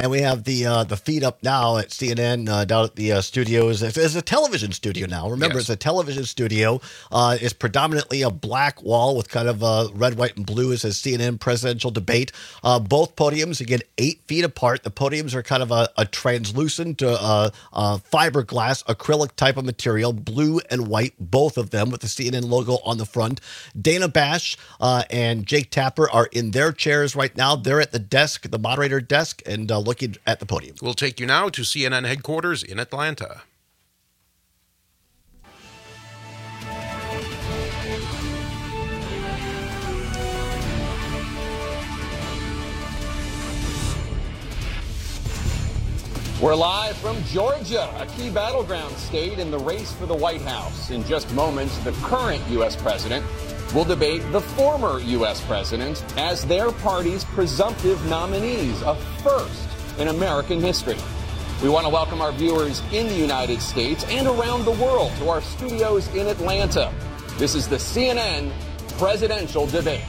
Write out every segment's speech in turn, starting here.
And we have the feed up now at CNN down at the studios. It's a television studio now. Remember, It's a television studio. It's predominantly a black wall with kind of red, white, and blue. It says CNN presidential debate. Both podiums, again, 8 feet apart. The podiums are kind of a translucent fiberglass acrylic type of material, blue and white, both of them with the CNN logo on the front. Dana Bash and Jake Tapper are in their chairs right now. They're at the desk, the moderator desk, and looking at the podium. We'll take you now to CNN headquarters in Atlanta. We're live from Georgia, a key battleground state in the race for the White House. In just moments, the current U.S. president will debate the former U.S. president as their party's presumptive nominees, a first in American history. We want to welcome our viewers in the United States and around the world to our studios in Atlanta. This is the CNN presidential debate.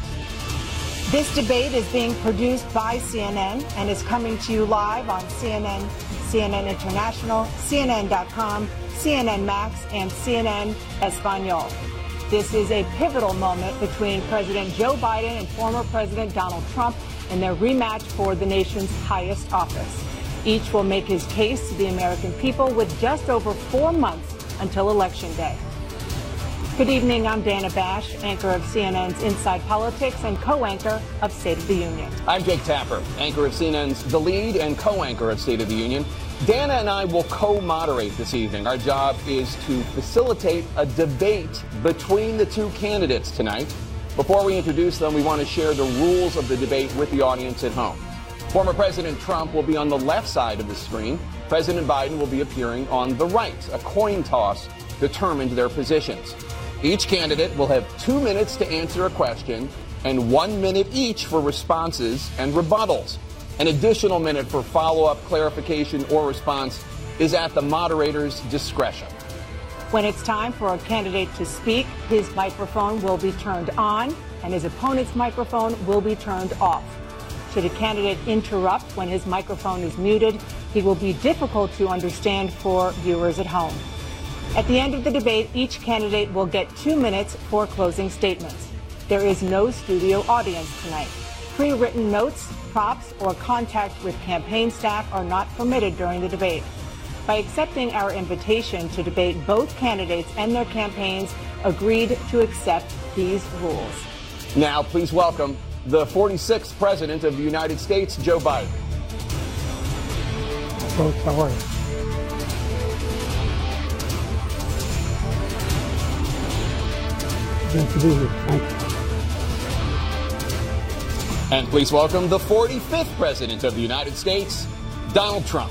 This debate is being produced by CNN and is coming to you live on CNN, CNN International, CNN.com, CNN Max, and CNN Espanol. This is a pivotal moment between President Joe Biden and former President Donald Trump in their rematch for the nation's highest office. Each will make his case to the American people with just over 4 months until Election Day. Good evening, I'm Dana Bash, anchor of CNN's Inside Politics and co-anchor of State of the Union. I'm Jake Tapper, anchor of CNN's The Lead and co-anchor of State of the Union. Dana and I will co-moderate this evening. Our job is to facilitate a debate between the two candidates tonight. Before we introduce them, we want to share the rules of the debate with the audience at home. Former President Trump will be on the left side of the screen. President Biden will be appearing on the right. A coin toss determined their positions. Each candidate will have 2 minutes to answer a question and 1 minute each for responses and rebuttals. An additional minute for follow-up, clarification, or response is at the moderator's discretion. When it's time for a candidate to speak, his microphone will be turned on and his opponent's microphone will be turned off. Should a candidate interrupt when his microphone is muted, he will be difficult to understand for viewers at home. At the end of the debate, each candidate will get 2 minutes for closing statements. There is no studio audience tonight. Pre-written notes, props, or contact with campaign staff are not permitted during the debate. By accepting our invitation to debate, both candidates and their campaigns agreed to accept these rules. Now, please welcome the 46th President of the United States, Joe Biden. Folks, how are you? Good to be here. Thank you. And please welcome the 45th President of the United States, Donald Trump.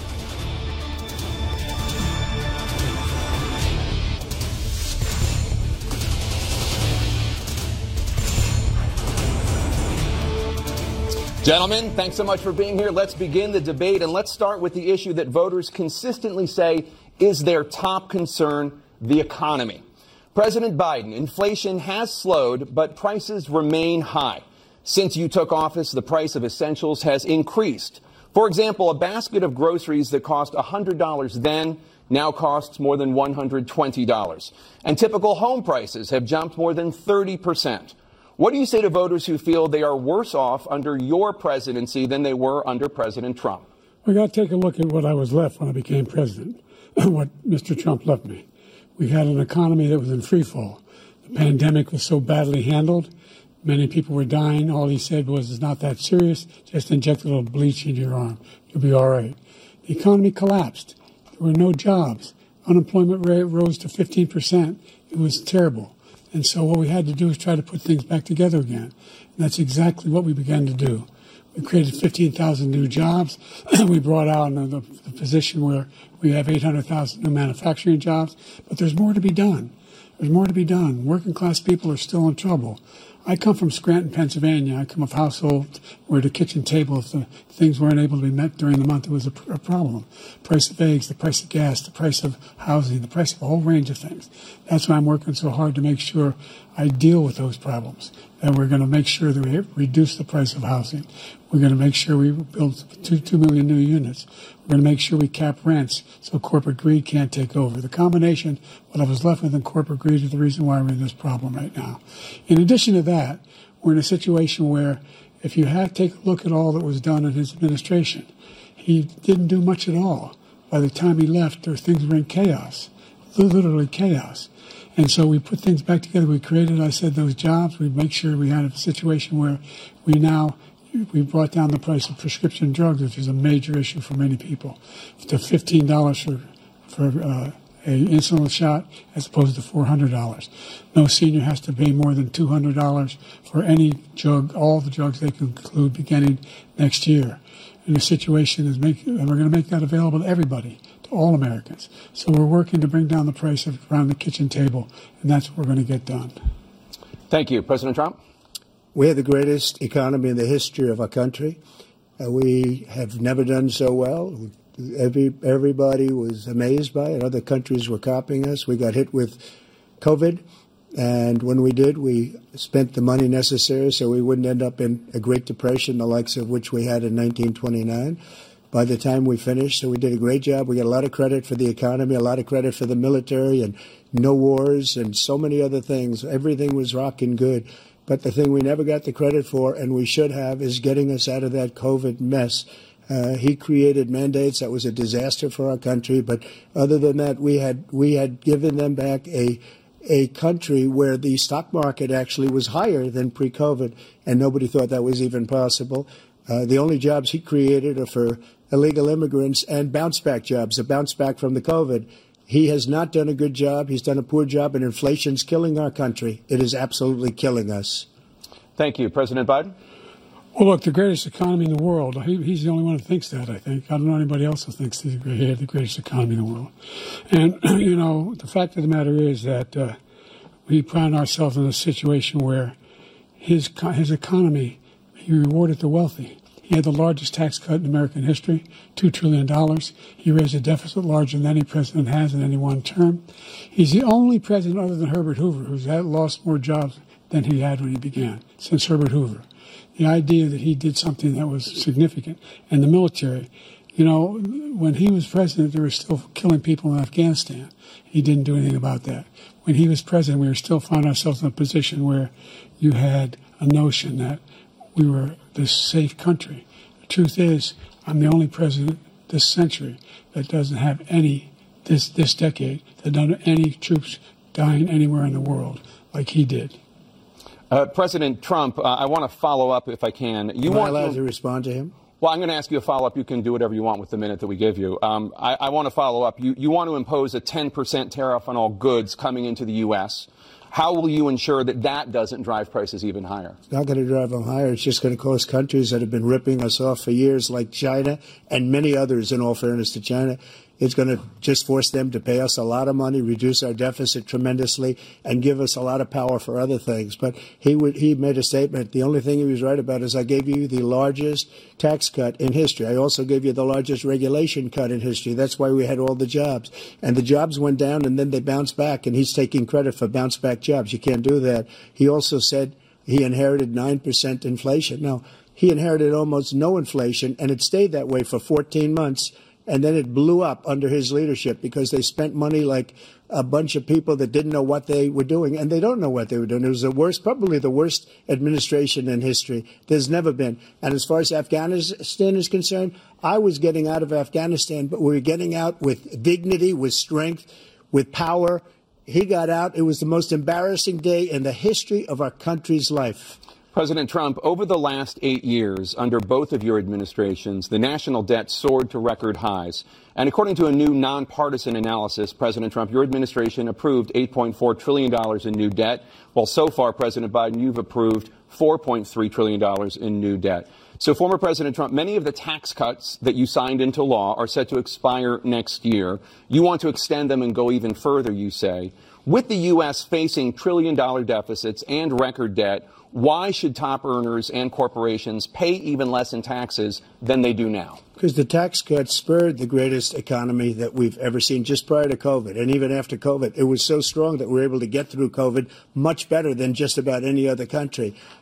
Gentlemen, thanks so much for being here. Let's begin the debate, and let's start with the issue that voters consistently say is their top concern, the economy. President Biden, inflation has slowed, but prices remain high. Since you took office, the price of essentials has increased. For example, a basket of groceries that cost $100 then now costs more than $120. And typical home prices have jumped more than 30%. What do you say to voters who feel they are worse off under your presidency than they were under President Trump? We got to take a look at what I was left when I became president, what Mr. Trump left me. We had an economy that was in free fall. The pandemic was so badly handled. Many people were dying. All he said was, it's not that serious. Just inject a little bleach into your arm. You'll be all right. The economy collapsed. There were no jobs. Unemployment rate rose to 15%. It was terrible. And so what we had to do is try to put things back together again. And that's exactly what we began to do. We created 15,000 new jobs. We brought out the position where we have 800,000 new manufacturing jobs. But there's more to be done. There's more to be done. Working class people are still in trouble. I come from Scranton, Pennsylvania. I come of a household where the kitchen table, if the things weren't able to be met during the month, it was a problem. Price of eggs, the price of gas, the price of housing, the price of a whole range of things. That's why I'm working so hard to make sure I deal with those problems. that we're going to make sure that we reduce the price of housing. We're going to make sure we build 2 million new units. We're going to make sure we cap rents so corporate greed can't take over. The combination, what I was left with in corporate greed, is the reason why we're in this problem right now. In addition to that, we're in a situation where if you take a look at all that was done in his administration, he didn't do much at all. By the time he left, things were in chaos, literally chaos. And so we put things back together. We created, I said, those jobs. We make sure we had a situation where we brought down the price of prescription drugs, which is a major issue for many people, to $15 for an insulin shot as opposed to $400. No senior has to pay more than $200 for any drug, all the drugs they can include beginning next year. And the situation is and we're going to make that available to everybody, to all Americans. So we're working to bring down the price around the kitchen table, and that's what we're going to get done. Thank you. President Trump? We have the greatest economy in the history of our country. We have never done so well. Everybody was amazed by it. Other countries were copying us. We got hit with COVID, and when we did, we spent the money necessary so we wouldn't end up in a Great Depression, the likes of which we had in 1929. By the time we finished, so we did a great job. We got a lot of credit for the economy, a lot of credit for the military, and no wars, and so many other things. Everything was rocking good. But the thing we never got the credit for, and we should have, is getting us out of that COVID mess. He created mandates that was a disaster for our country. But other than that, we had given them back a country where the stock market actually was higher than pre-COVID, and nobody thought that was even possible. The only jobs he created are for illegal immigrants and bounce-back jobs, a bounce-back from the COVID. He has not done a good job. He's done a poor job, and inflation's killing our country. It is absolutely killing us. Thank you. President Biden? Well, look, the greatest economy in the world, he's the only one who thinks that, I think. I don't know anybody else who thinks he had the greatest economy in the world. And, you know, the fact of the matter is that we find ourselves in a situation where his economy, he rewarded the wealthy. He had the largest tax cut in American history, $2 trillion. He raised a deficit larger than any president has in any one term. He's the only president other than Herbert Hoover who's lost more jobs than he had when he began, since Herbert Hoover. The idea that he did something that was significant. And the military, you know, when he was president, they were still killing people in Afghanistan. He didn't do anything about that. When he was president, we were still finding ourselves in a position where you had a notion that we were this safe country. The truth is, I'm the only president this century that doesn't have this decade, that doesn't have any troops dying anywhere in the world like he did. President Trump, I want to follow up if I can. Am I allowed to respond to him? Well, I'm going to ask you a follow-up. You can do whatever you want with the minute that we give you. I want to follow up. You want to impose a 10% tariff on all goods coming into the U.S. How will you ensure that that doesn't drive prices even higher? It's not going to drive them higher. It's just going to cost countries that have been ripping us off for years, like China and many others, in all fairness to China. It's going to just force them to pay us a lot of money, reduce our deficit tremendously, and give us a lot of power for other things. But he made a statement. The only thing he was right about is I gave you the largest tax cut in history. I also gave you the largest regulation cut in history. That's why we had all the jobs. And the jobs went down, and then they bounced back, and he's taking credit for bounce-back jobs. You can't do that. He also said he inherited 9% inflation. No, he inherited almost no inflation, and it stayed that way for 14 months. And then it blew up under his leadership because they spent money like a bunch of people that didn't know what they were doing. And they don't know what they were doing. It was probably the worst administration in history. There's never been. And as far as Afghanistan is concerned, I was getting out of Afghanistan, but we were getting out with dignity, with strength, with power. He got out. It was the most embarrassing day in the history of our country's life. President Trump, over the last 8 years, under both of your administrations, the national debt soared to record highs. And according to a new nonpartisan analysis, President Trump, your administration approved $8.4 trillion in new debt, while so far, President Biden, you've approved $4.3 trillion in new debt. So, former President Trump, many of the tax cuts that you signed into law are set to expire next year. You want to extend them and go even further, you say. With the U.S. facing trillion-dollar deficits and record debt, why should top earners and corporations pay even less in taxes than they do now? Because the tax cuts spurred the greatest economy that we've ever seen just prior to COVID. And even after COVID, it was so strong that we were able to get through COVID much better than just about any other country.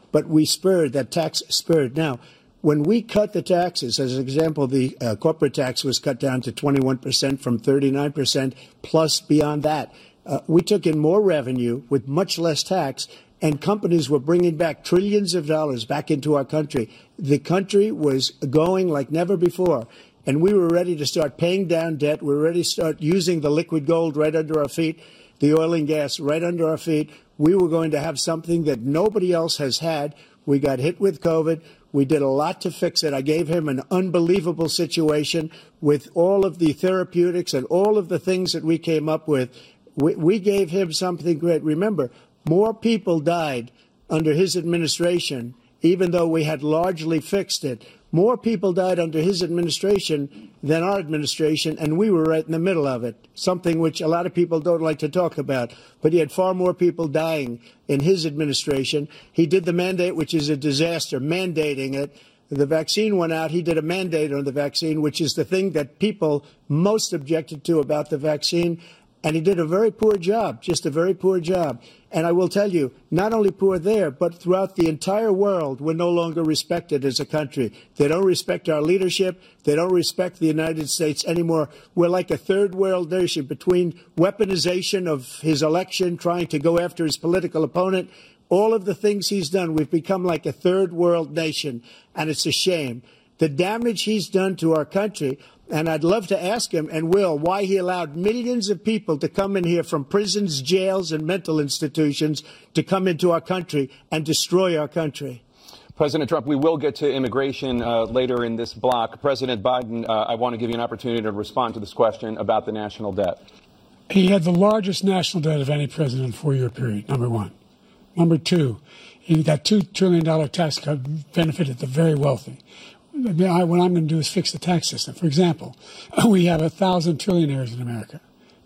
but we spurred that tax spurred. Now, when we cut the taxes, as an example, the corporate tax was cut down to 21% from 39%, plus beyond that. We took in more revenue with much less tax, and companies were bringing back trillions of dollars back into our country. The country was going like never before, and we were ready to start paying down debt. We were ready to start using the liquid gold right under our feet, the oil and gas right under our feet. We were going to have something that nobody else has had. We got hit with COVID. We did a lot to fix it. I gave him an unbelievable situation with all of the therapeutics and all of the things that we came up with. We gave him something great. Remember, more people died under his administration, even though we had largely fixed it. More people died under his administration than our administration, and we were right in the middle of it, something which a lot of people don't like to talk about. But he had far more people dying in his administration. He did the mandate, which is a disaster, mandating it. The vaccine went out. He did a mandate on the vaccine, which is the thing that people most objected to about the vaccine. And he did a very poor job, just a very poor job. And I will tell you, not only poor there, but throughout the entire world, we're no longer respected as a country. They don't respect our leadership. They don't respect the United States anymore. We're like a third world nation between weaponization of his election, trying to go after his political opponent. All of the things he's done, we've become like a third world nation, and it's a shame. The damage he's done to our country. And I'd love to ask him, and will, why he allowed millions of people to come in here from prisons, jails, and mental institutions to come into our country and destroy our country. President Trump, we will get to immigration later in this block. President Biden, I want to give you an opportunity to respond to this question about the national debt. He had the largest national debt of any president in a 4-year period, number one. Number two, that $2 trillion tax cut benefited the very wealthy. What I'm going to do is fix the tax system. For example, we have 1,000 billionaires in America.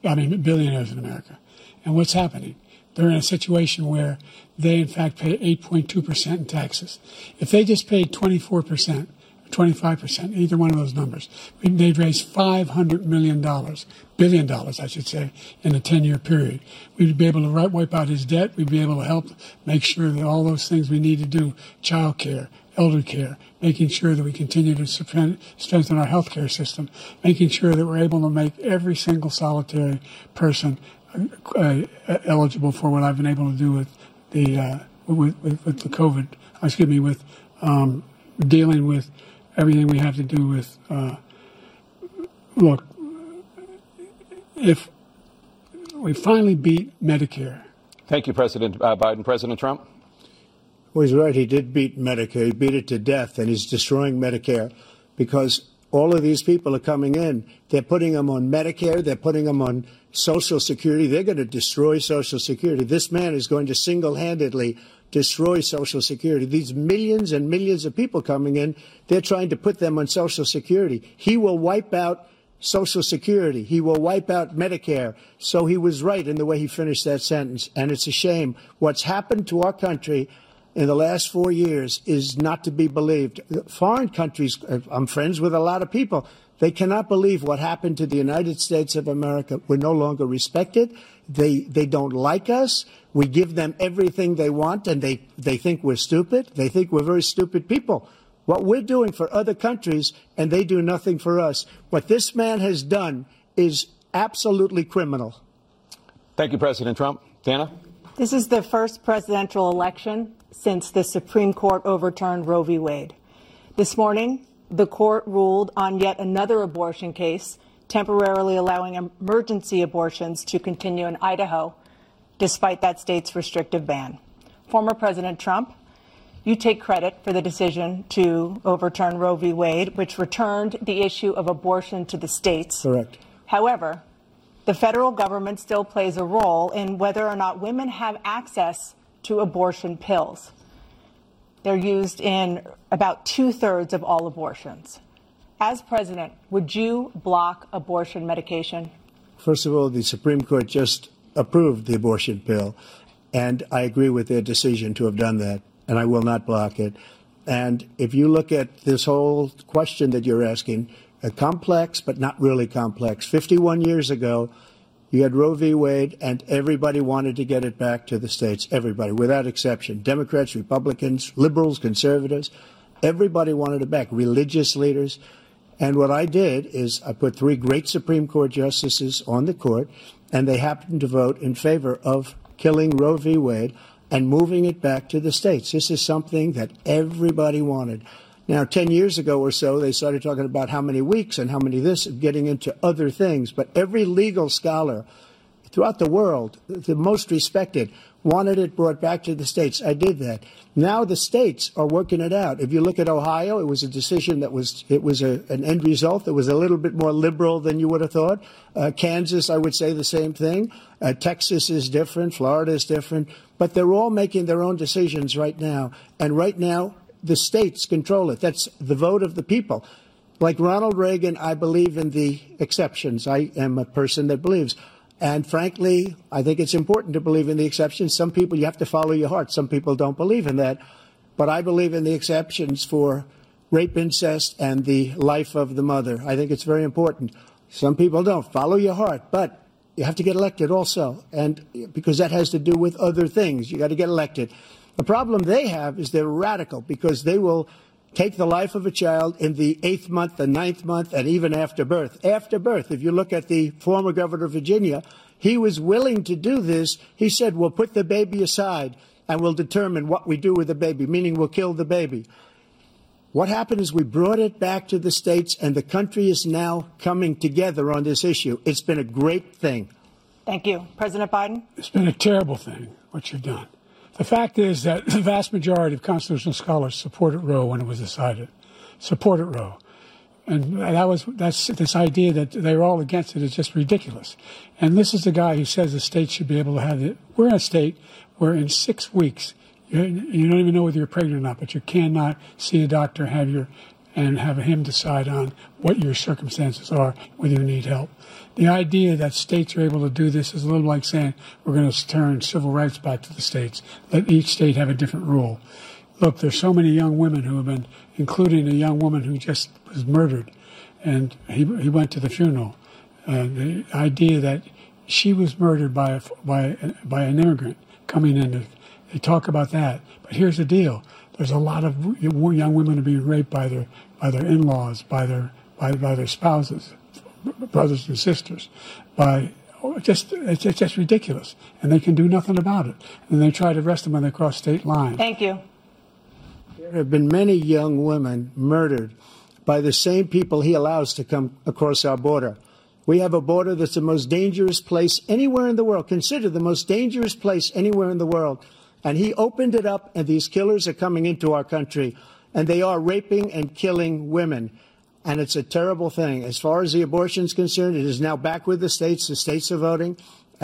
And what's happening? They're in a situation where they, in fact, pay 8.2% in taxes. If they just paid 24%, 25%, either one of those numbers, they'd raise $500 billion, I should say, in a 10-year period. We'd be able to wipe out his debt. We'd be able to help make sure that all those things we need to do, child care, elder care, making sure that we continue to strengthen our health care system, making sure that we're able to make every single solitary person eligible for what I've been able to do with the COVID, with dealing with everything we have to do with, look, if we finally beat Medicare. Thank you, President Biden. President Trump? Well, he's right. He did beat Medicare. He beat it to death, and he's destroying Medicare because all of these people are coming in. They're putting them on Medicare. They're putting them on Social Security. They're going to destroy Social Security. This man is going to single-handedly destroy Social Security. These millions and millions of people coming in, they're trying to put them on Social Security. He will wipe out Social Security. He will wipe out Medicare. So he was right in the way he finished that sentence. And it's a shame. What's happened to our country in the last 4 years is not to be believed. Foreign countries, I'm friends with a lot of people, they cannot believe what happened to the United States of America. We're no longer respected. They don't like us. We give them everything they want, and they think we're stupid. They think we're very stupid people. What we're doing for other countries, and they do nothing for us. What this man has done is absolutely criminal. Thank you, President Trump. Dana? This is the first presidential election since the Supreme Court overturned Roe v. Wade. This morning, the court ruled on yet another abortion case, temporarily allowing emergency abortions to continue in Idaho, despite that state's restrictive ban. Former President Trump, you take credit for the decision to overturn Roe v. Wade, which returned the issue of abortion to the states. Correct. However, the federal government still plays a role in whether or not women have access to abortion pills. They're used in about 2/3 of all abortions. As president, would you block abortion medication? First of all, the Supreme Court just approved the abortion pill, and I agree with their decision to have done that, and I will not block it. And if you look at this whole question that you're asking, complex but not really complex. 51 years ago, You had Roe v. Wade, and everybody wanted to get it back to the states. Everybody, without exception. Democrats, Republicans, liberals, conservatives. Everybody wanted it back. Religious leaders. And what I did is I put 3 great Supreme Court justices on the court, and they happened to vote in favor of killing Roe v. Wade and moving it back to the states. This is something that everybody wanted. Now, 10 years ago or so, they started talking about how many weeks and how many this, getting into other things. But every legal scholar throughout the world, the most respected, wanted it brought back to the states. I did that. Now the states are working it out. If you look at Ohio, it was a decision that was an end result that was a little bit more liberal than you would have thought. Kansas, I would say the same thing. Texas is different. Florida is different. But they're all making their own decisions right now. And right now, the states control it. That's the vote of the people. Like Ronald Reagan, I believe in the exceptions. I am a person that believes. And frankly, I think it's important to believe in the exceptions. Some people, you have to follow your heart. Some people don't believe in that. But I believe in the exceptions for rape, incest, and the life of the mother. I think it's very important. Some people don't. Follow your heart. But you have to get elected also. And because that has to do with other things. You got to get elected. The problem they have is they're radical because they will take the life of a child in the 8th month, the 9th month, and even after birth. After birth, if you look at the former governor of Virginia, he was willing to do this. He said, we'll put the baby aside and we'll determine what we do with the baby, meaning we'll kill the baby. What happened is we brought it back to the states, and the country is now coming together on this issue. It's been a great thing. Thank you. President Biden? It's been a terrible thing, what you've done. The fact is that the vast majority of constitutional scholars supported Roe when it was decided, supported Roe. And that's this idea that they're all against it is just ridiculous. And this is the guy who says the state should be able to have it. We're in a state where in 6 weeks, you don't even know whether you're pregnant or not, but you cannot see a doctor, and have him decide on what your circumstances are, whether you need help. The idea that states are able to do this is a little like saying we're going to turn civil rights back to the states. Let each state have a different rule. Look, there's so many young women who have been, including a young woman who just was murdered, and he went to the funeral. The idea that she was murdered by an immigrant coming in, they talk about that. But here's the deal. There's a lot of young women who are being raped by their in-laws, by their spouses, brothers and sisters. It's just ridiculous, and they can do nothing about it. And they try to arrest them when they cross state lines. Thank you. There have been many young women murdered by the same people he allows to come across our border. We have a border that's the most dangerous place anywhere in the world, considered the most dangerous place anywhere in the world. And he opened it up, and these killers are coming into our country, and they are raping and killing women. And it's a terrible thing. As far as the abortion is concerned, it is now back with the states. The states are voting.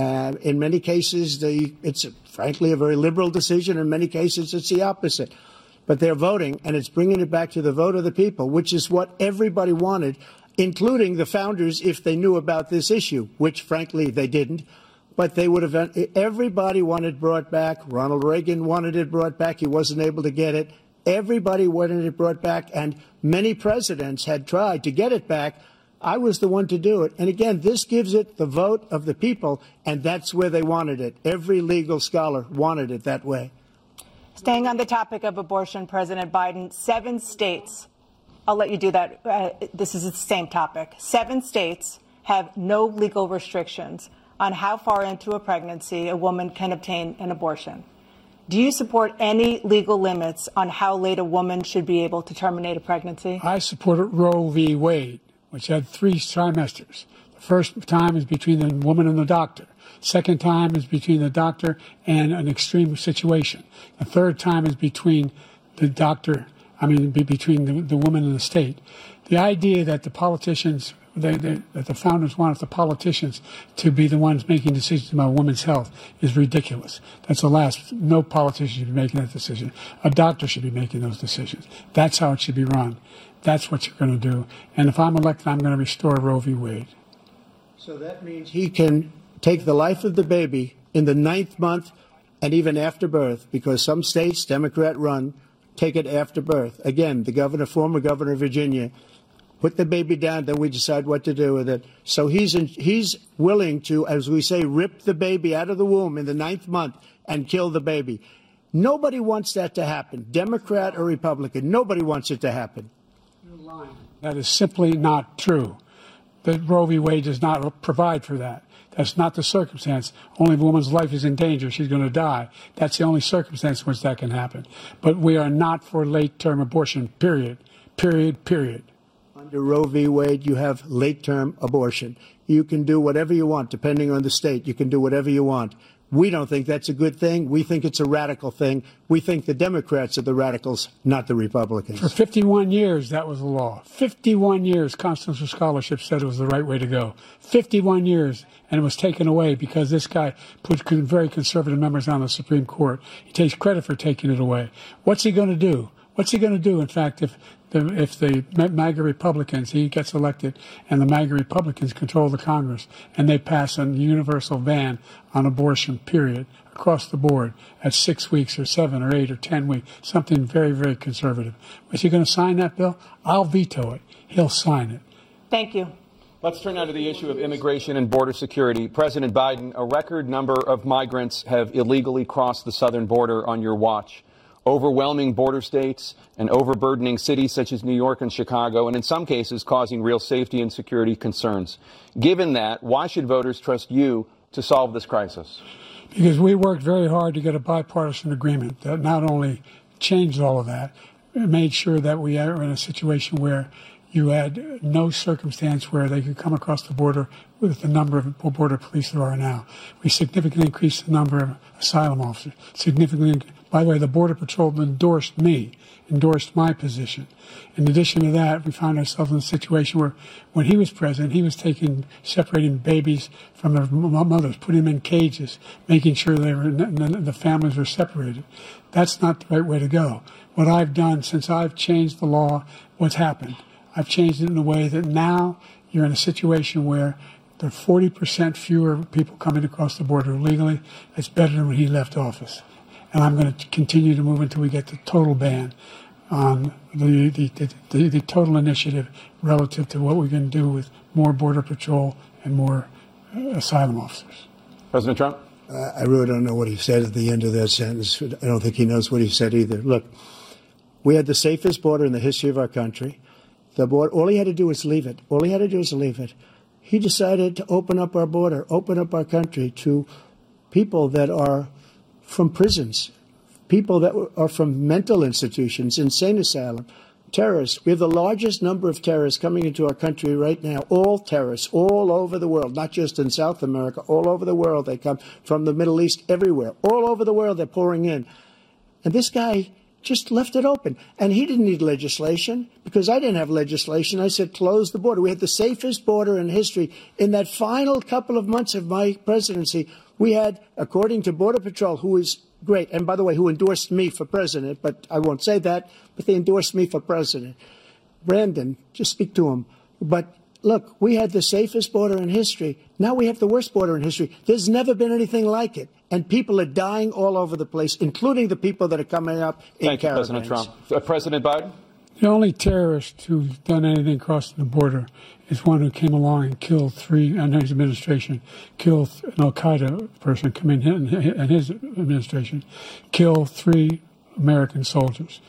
In many cases, it's frankly a very liberal decision. In many cases, it's the opposite. But they're voting, and it's bringing it back to the vote of the people, which is what everybody wanted, including the founders, if they knew about this issue, which, frankly, they didn't. But they would have. Everybody wanted brought back. Ronald Reagan wanted it brought back. He wasn't able to get it. Everybody wanted it brought back, and many presidents had tried to get it back. I was the one to do it. And again, this gives it the vote of the people, and that's where they wanted it. Every legal scholar wanted it that way. Staying on the topic of abortion, President Biden, 7 states, I'll let you do that. This is the same topic. 7 states have no legal restrictions on how far into a pregnancy a woman can obtain an abortion. Do you support any legal limits on how late a woman should be able to terminate a pregnancy? I supported Roe v. Wade, which had 3 trimesters. The first time is between the woman and the doctor. Second time is between the doctor and an extreme situation. The third time is between the doctor, between the woman and the state. The idea that the politicians, that the founders wanted the politicians to be the ones making decisions about women's health is ridiculous. That's the last. No politician should be making that decision. A doctor should be making those decisions. That's how it should be run. That's what you're going to do. And if I'm elected, I'm going to restore Roe v. Wade. So that means he can take the life of the baby in the 9th month and even after birth, because some states, Democrat run, take it after birth. Again, the former governor of Virginia, put the baby down, then we decide what to do with it. So he's willing to, as we say, rip the baby out of the womb in the 9th month and kill the baby. Nobody wants that to happen, Democrat or Republican. Nobody wants it to happen. You're lying. That is simply not true. That Roe v. Wade does not provide for that. That's not the circumstance. Only if a woman's life is in danger, she's going to die. That's the only circumstance in which that can happen. But we are not for late-term abortion, period. Period, period. Under Roe v. Wade, you have late-term abortion. You can do whatever you want, depending on the state. You can do whatever you want. We don't think that's a good thing. We think it's a radical thing. We think the Democrats are the radicals, not the Republicans. For 51 years, that was the law. 51 years, Constitutional Scholarship said it was the right way to go. 51 years, and it was taken away because this guy put very conservative members on the Supreme Court. He takes credit for taking it away. What's he going to do? What's he going to do, in fact, if the MAGA Republicans, he gets elected, and the MAGA Republicans control the Congress, and they pass a universal ban on abortion, period, across the board at 6 weeks or 7 or 8 or 10 weeks, something very, very conservative. Is he going to sign that bill? I'll veto it. He'll sign it. Thank you. Let's turn now to the issue of immigration and border security. President Biden, a record number of migrants have illegally crossed the southern border on your watch. Overwhelming border states and overburdening cities such as New York and Chicago, and in some cases causing real safety and security concerns. Given that, why should voters trust you to solve this crisis? Because we worked very hard to get a bipartisan agreement that not only changed all of that, it made sure that we are in a situation where you had no circumstance where they could come across the border with the number of border police there are now. We significantly increased the number of asylum officers. By the way, the Border Patrol endorsed my position. In addition to that, we found ourselves in a situation where when he was president, he was separating babies from their mothers, putting them in cages, making sure the families were separated. That's not the right way to go. What I've done since I've changed the law, what's happened? I've changed it in a way that now you're in a situation where there are 40% fewer people coming across the border illegally. It's better than when he left office. And I'm going to continue to move until we get the total ban on the total initiative relative to what we're going to do with more Border Patrol and more asylum officers. President Trump? I really don't know what he said at the end of that sentence. I don't think he knows what he said either. Look, we had the safest border in the history of our country. The border, all he had to do was leave it. All he had to do was leave it. He decided to open up our border, open up our country to people that are from prisons, people that are from mental institutions, insane asylum, terrorists. We have the largest number of terrorists coming into our country right now, all terrorists, all over the world, not just in South America, all over the world. They come from the Middle East, everywhere. All over the world, they're pouring in. And this guy just left it open. And he didn't need legislation because I didn't have legislation. I said, close the border. We had the safest border in history. In that final couple of months of my presidency, we had, according to Border Patrol, who is great, and by the way, who endorsed me for president, but I won't say that, but they endorsed me for president. Brandon, just speak to him. But look, we had the safest border in history. Now we have the worst border in history. There's never been anything like it. And people are dying all over the place, including the people that are coming up in caravans. Thank you, President Trump. President Biden? The only terrorist who's done anything crossing the border is one who came along and killed under his administration, killed an al-Qaeda person in his administration, killed 3 American soldiers.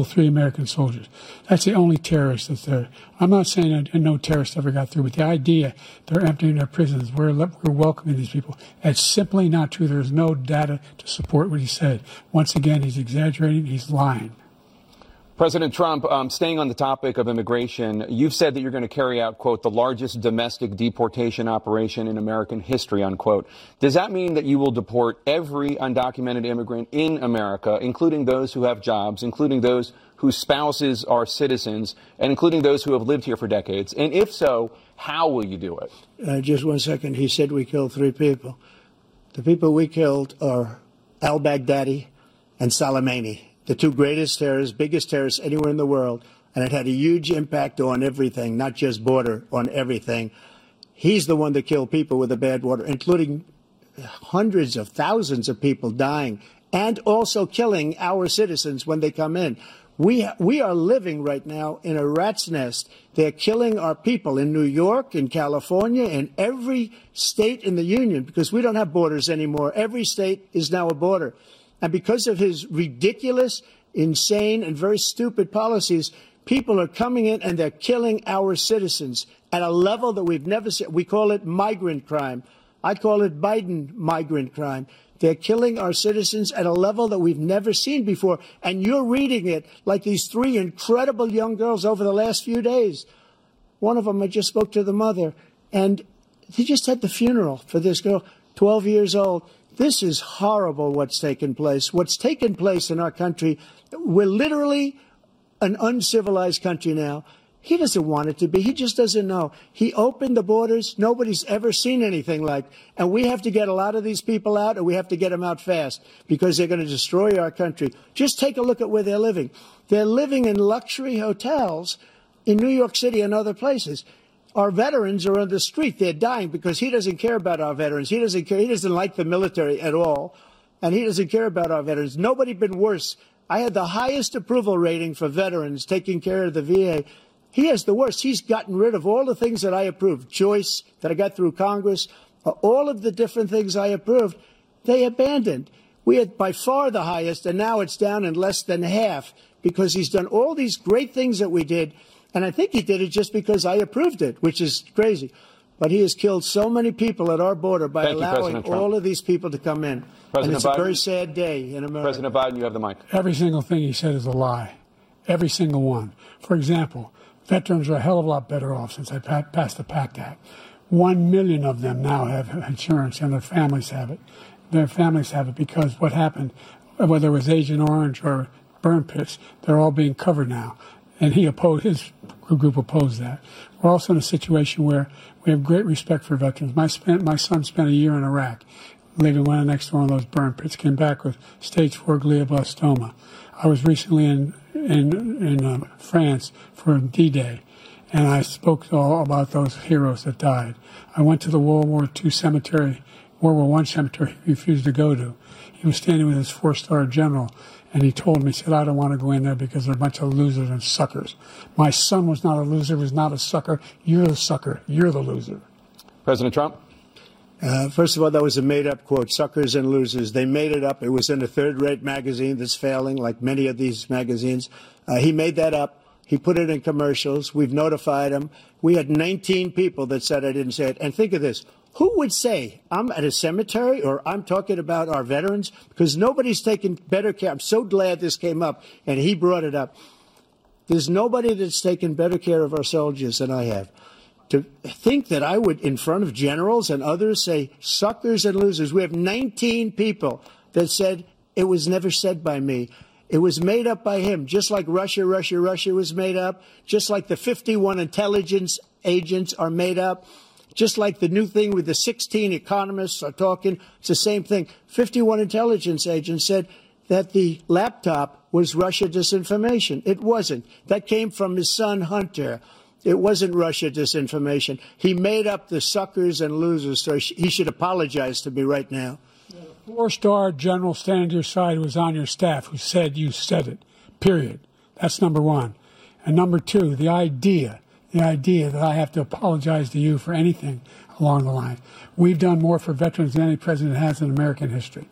That's the only terrorist that's there. I'm not saying that no terrorist ever got through, but the idea they're emptying their prisons, we're welcoming these people, that's simply not true. There's no data to support what he said. Once again, he's exaggerating, he's lying. President Trump, staying on the topic of immigration, you've said that you're going to carry out, quote, the largest domestic deportation operation in American history, unquote. Does that mean that you will deport every undocumented immigrant in America, including those who have jobs, including those whose spouses are citizens, and including those who have lived here for decades? And if so, how will you do it? Just 1 second. He said we killed 3 people. The people we killed are al-Baghdadi and Soleimani, the 2 greatest terrorists, biggest terrorists anywhere in the world, and it had a huge impact on everything, not just border, on everything. He's the one that killed people with the bad water, including hundreds of thousands of people dying, and also killing our citizens when they come in. We are living right now in a rat's nest. They're killing our people in New York, in California, in every state in the union, because we don't have borders anymore. Every state is now a border. And because of his ridiculous, insane, and very stupid policies, people are coming in and they're killing our citizens at a level that we've never seen. We call it migrant crime. I call it Biden migrant crime. They're killing our citizens at a level that we've never seen before. And you're reading it like these three incredible young girls over the last few days. One of them, I just spoke to the mother, and he just had the funeral for this girl, 12 years old. This is horrible what's taken place. What's taken place in our country, we're literally an uncivilized country now. He doesn't want it to be. He just doesn't know. He opened the borders. Nobody's ever seen anything like. And we have to get a lot of these people out, and we have to get them out fast because they're going to destroy our country. Just take a look at where they're living. They're living in luxury hotels in New York City and other places. Our veterans are on the street. They're dying because he doesn't care about our veterans. He doesn't care. He doesn't like the military at all, and he doesn't care about our veterans. Nobody been worse. I had the highest approval rating for veterans taking care of the VA. He has the worst. He's gotten rid of all the things that I approved. Choice that I got through Congress, all of the different things I approved, they abandoned. We had by far the highest, and now it's down in less than half because he's done all these great things that we did. And I think he did it just because I approved it, which is crazy. But he has killed so many people at our border by allowing all of these people to come in. And it's a very sad day in America. President Biden, you have the mic. Every single thing he said is a lie. Every single one. For example, veterans are a hell of a lot better off since I passed the PACT Act. 1 million of them now have insurance, and their families have it. Their families have it because what happened, whether it was Agent Orange or burn pits, they're all being covered now. And his group opposed that. We're also in a situation where we have great respect for veterans. My son spent a year in Iraq, living right next to one of those burn pits, came back with stage 4 glioblastoma. I was recently in France for D-Day, and I spoke all about those heroes that died. I went to the World War I cemetery he refused to go to. He was standing with his 4-star general, and he told me, he said, I don't want to go in there because they're a bunch of losers and suckers. My son was not a loser, was not a sucker. You're the sucker. You're the loser. President Trump? First of all, that was a made-up quote, suckers and losers. They made it up. It was in a third-rate magazine that's failing, like many of these magazines. He made that up. He put it in commercials. We've notified him. We had 19 people that said I didn't say it. And think of this. Who would say I'm at a cemetery or I'm talking about our veterans? Because nobody's taken better care. I'm so glad this came up, and he brought it up. There's nobody that's taken better care of our soldiers than I have. To think that I would, in front of generals and others, say suckers and losers. We have 19 people that said it was never said by me. It was made up by him, just like Russia was made up, just like the 51 intelligence agents are made up, just like the new thing with the 16 economists are talking. It's the same thing. 51 intelligence agents said that the laptop was Russia disinformation. It wasn't. That came from his son, Hunter. It wasn't Russia disinformation. He made up the suckers and losers, so he should apologize to me right now. 4-star general standing to your side who was on your staff who said you said it, period. That's number one. And number two, the idea that I have to apologize to you for anything along the line. We've done more for veterans than any president has in American history.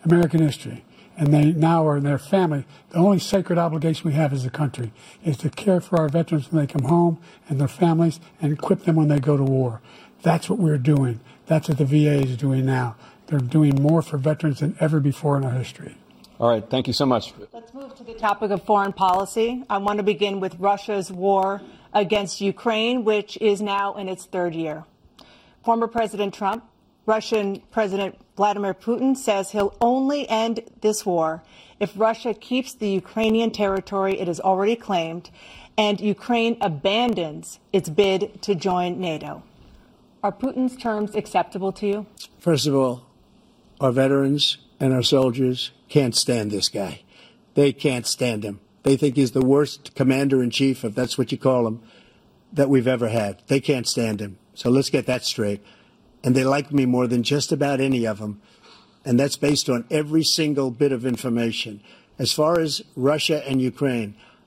And they now are in their family. The only sacred obligation we have as a country is to care for our veterans when they come home and their families and equip them when they go to war. That's what we're doing. That's what the VA is doing now. They're doing more for veterans than ever before in our history. All right. Thank you so much. Let's move to the topic of foreign policy. I want to begin with Russia's war against Ukraine, which is now in its third year. Former President Trump, Russian President Vladimir Putin says he'll only end this war if Russia keeps the Ukrainian territory it has already claimed and Ukraine abandons its bid to join NATO. Are Putin's terms acceptable to you? First of all, our veterans and our soldiers can't stand this guy. They can't stand him. They think he's the worst commander-in-chief, if that's what you call him, that we've ever had. They can't stand him. So let's get that straight. And they like me more than just about any of them. And that's based on every single bit of information. As far as Russia and Ukraine,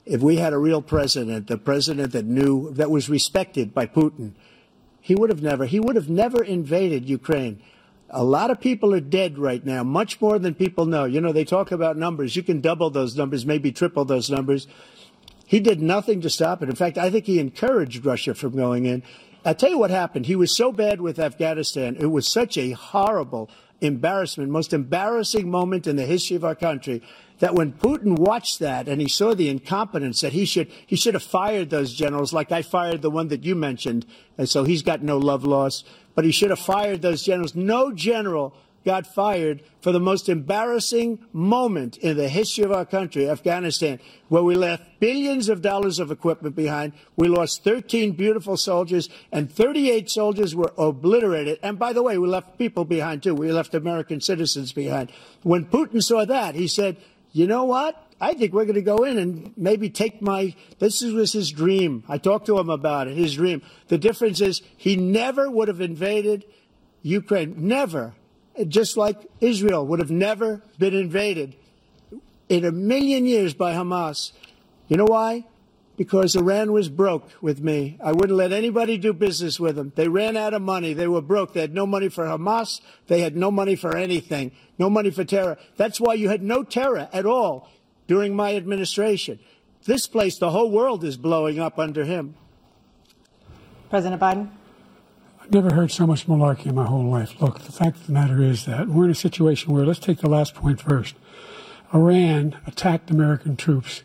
if we had a real president, the president that knew, that was respected by Putin, he would have never invaded Ukraine. A lot of people are dead right now, much more than people know. You know, they talk about numbers. You can double those numbers, maybe triple those numbers. He did nothing to stop it. In fact, I think he encouraged Russia from going in. I'll tell you what happened. He was so bad with Afghanistan. It was such a horrible embarrassment, most embarrassing moment in the history of our country, that when Putin watched that and he saw the incompetence, that he should have fired those generals, like I fired the one that you mentioned, and so he's got no love lost, but he should have fired those generals. No general got fired for the most embarrassing moment in the history of our country, Afghanistan, where we left billions of dollars of equipment behind. We lost 13 beautiful soldiers, and 38 soldiers were obliterated. And by the way, we left people behind, too. We left American citizens behind. When Putin saw that, he said, you know what? I think we're going to go in and maybe take this was his dream. I talked to him about it, his dream. The difference is he never would have invaded Ukraine. Never. Just like Israel would have never been invaded in a million years by Hamas. You know why? Because Iran was broke with me. I wouldn't let anybody do business with them. They ran out of money. They were broke. They had no money for Hamas. They had no money for anything. No money for terror. That's why you had no terror at all during my administration. This place, the whole world is blowing up under him. President Biden? I've never heard so much malarkey in my whole life. Look, the fact of the matter is that we're in a situation where, let's take the last point first. Iran attacked American troops,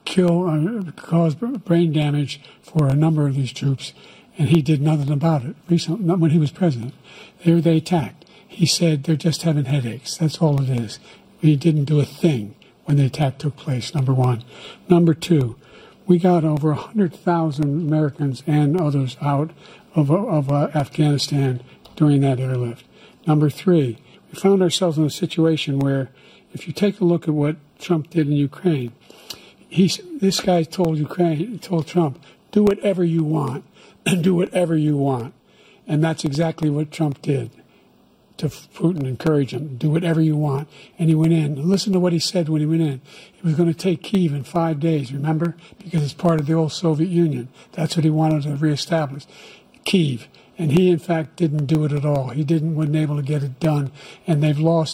caused brain damage for a number of these troops, and he did nothing about it. Recently, not when he was president. They attacked. He said they're just having headaches. That's all it is. He didn't do a thing when the attack took place, number one. Number two, we got over 100,000 Americans and others out of Afghanistan during that airlift. Number three, we found ourselves in a situation where, if you take a look at what Trump did in Ukraine, this guy told Trump, do whatever you want, and do whatever you want. And that's exactly what Trump did to Putin, encourage him, do whatever you want. And he went in. Listen to what he said when he went in. He was going to take Kyiv in 5 days, remember? Because it's part of the old Soviet Union. That's what he wanted to reestablish. Kyiv, and he in fact didn't do it at all. He wasn't able to get it done, and they've lost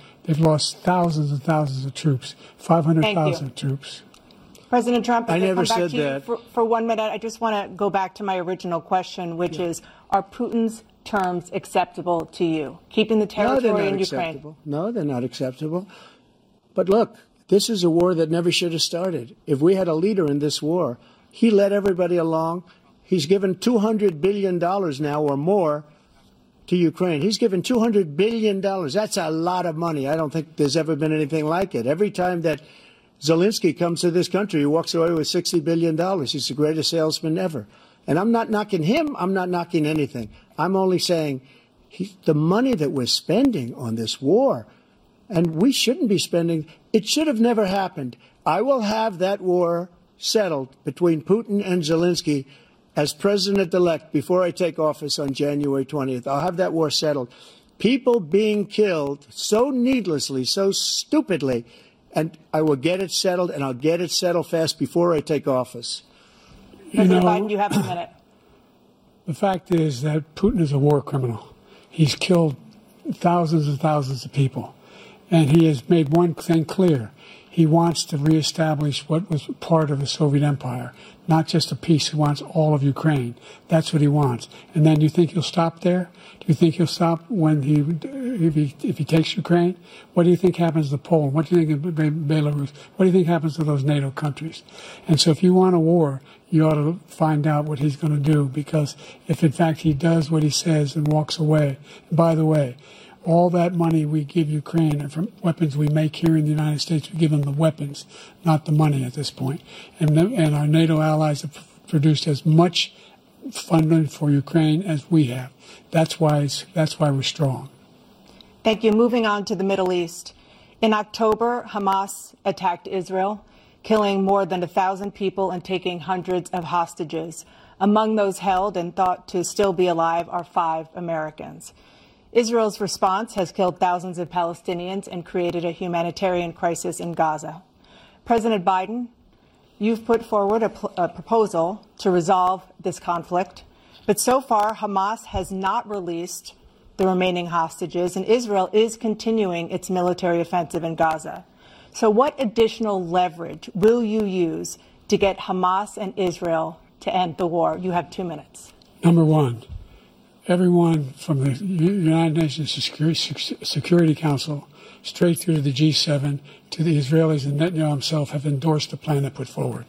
thousands and thousands of troops, 500,000 troops. President Trump, I never said that. For 1 minute, I just want to go back to my original question, which is, are Putin's terms acceptable to you? Keeping the territory in Ukraine? No, they're not acceptable. But look, this is a war that never should have started. If we had a leader in this war, he led everybody along. He's given $200 billion now or more to Ukraine. He's given $200 billion. That's a lot of money. I don't think there's ever been anything like it. Every time that Zelensky comes to this country, he walks away with $60 billion. He's the greatest salesman ever. And I'm not knocking him. I'm not knocking anything. I'm only saying the money that we're spending on this war, and we shouldn't be spending, it should have never happened. I will have that war settled between Putin and Zelensky as president-elect before I take office on January 20th. I'll have that war settled. People being killed so needlessly, so stupidly, and I will get it settled, and I'll get it settled fast before I take office. President Biden, you have a minute. The fact is that Putin is a war criminal. He's killed thousands and thousands of people, and he has made one thing clear. He wants to reestablish what was part of the Soviet Empire, not just a piece. He wants all of Ukraine. That's what he wants. And then, do you think he'll stop there? Do you think he'll stop when if he takes Ukraine? What do you think happens to Poland? What do you think of Belarus? What do you think happens to those NATO countries? And so, if you want a war, you ought to find out what he's going to do, because if in fact he does what he says and walks away, and by the way, all that money we give Ukraine and from weapons we make here in the United States, we give them the weapons, not the money at this point. And our NATO allies have produced as much funding for Ukraine as we have. That's why we're strong. Thank you. Moving on to the Middle East. In October, Hamas attacked Israel, killing more than 1,000 people and taking hundreds of hostages. Among those held and thought to still be alive are 5 Americans. Israel's response has killed thousands of Palestinians and created a humanitarian crisis in Gaza. President Biden, you've put forward a proposal to resolve this conflict, but so far Hamas has not released the remaining hostages, and Israel is continuing its military offensive in Gaza. So what additional leverage will you use to get Hamas and Israel to end the war? You have 2 minutes. Number one, everyone from the United Nations Security Council straight through to the G7 to the Israelis and Netanyahu himself have endorsed the plan I put forward.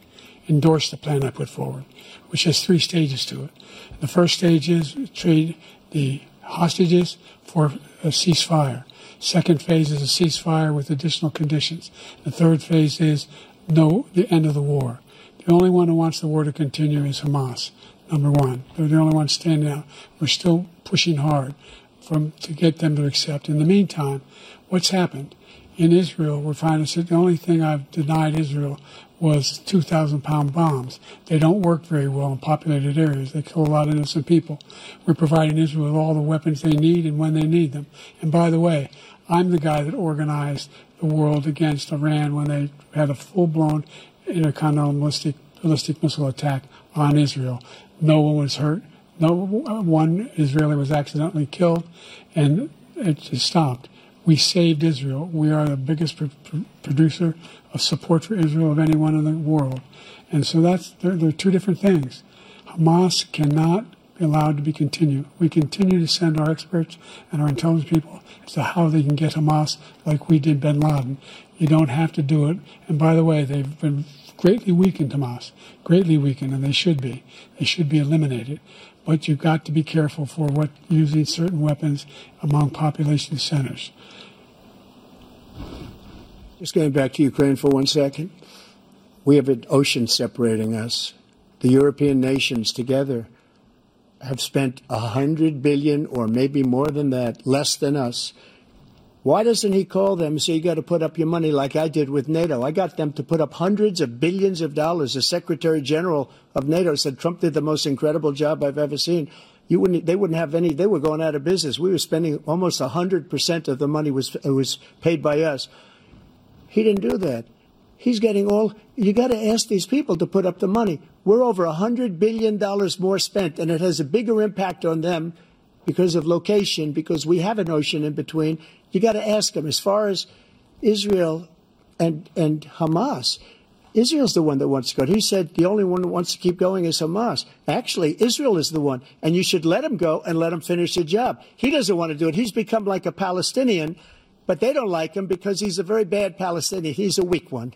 Which has 3 stages to it. The first stage is trade the hostages for a ceasefire. Second phase is a ceasefire with additional conditions. The third phase is the end of the war. The only one who wants the war to continue is Hamas, number one. They're the only ones standing out. We're still pushing hard to get them to accept. In the meantime, what's happened? In Israel, we're finding that the only thing I've denied Israel was 2,000-pound bombs. They don't work very well in populated areas. They kill a lot of innocent people. We're providing Israel with all the weapons they need and when they need them. And by the way, I'm the guy that organized the world against Iran when they had a full-blown intercontinental ballistic missile attack on Israel. No one was hurt. No one Israeli was accidentally killed, and it just stopped. We saved Israel. We are the biggest producer of support for Israel of anyone in the world. And so there are 2 different things. Hamas cannot be allowed to be continued. We continue to send our experts and our intelligence people as to how they can get Hamas like we did bin Laden. You don't have to do it. And by the way, they've been greatly weakened, Hamas, greatly weakened, and they should be. They should be eliminated. But you've got to be careful for using certain weapons among population centers. Just going back to Ukraine for 1 second. We have an ocean separating us. The European nations together have spent $100 billion or maybe more than that, less than us. Why doesn't he call them and say, you got to put up your money like I did with NATO? I got them to put up hundreds of billions of dollars. The Secretary General of NATO said Trump did the most incredible job I've ever seen. They wouldn't have any. They were going out of business. We were spending almost 100% of the money was paid by us. He didn't do that. He's getting all. You got to ask these people to put up the money. We're over $100 billion more spent, and it has a bigger impact on them because of location, because we have an ocean in between. You got to ask them. As far as Israel and Hamas, Israel's the one that wants to go. He said the only one that wants to keep going is Hamas. Actually, Israel is the one, and you should let him go and let him finish the job. He doesn't want to do it. He's become like a Palestinian, but they don't like him because he's a very bad Palestinian. He's a weak one.